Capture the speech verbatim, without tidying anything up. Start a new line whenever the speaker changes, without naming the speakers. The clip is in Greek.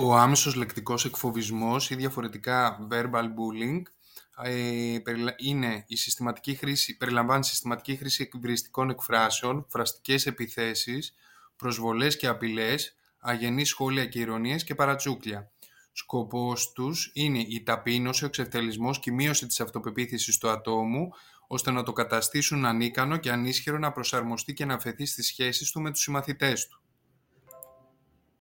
Ο άμεσος λεκτικός εκφοβισμός ή διαφορετικά verbal bullying ε, περιλα- είναι η συστηματική χρήση, περιλαμβάνει συστηματική χρήση εκβριστικών εκφράσεων, φραστικές επιθέσεις, προσβολές και απειλές, αγενείς σχόλια και ηρωνίες και παρατσούκλια. Σκοπός τους είναι η ταπείνωση, ο εξευτελισμός και η μείωση της αυτοπεποίθησης του ατόμου, ώστε να το καταστήσουν ανίκανο και ανίσχυρο να προσαρμοστεί και να αφαιθεί στις σχέσεις του με τους συμμαθητές του.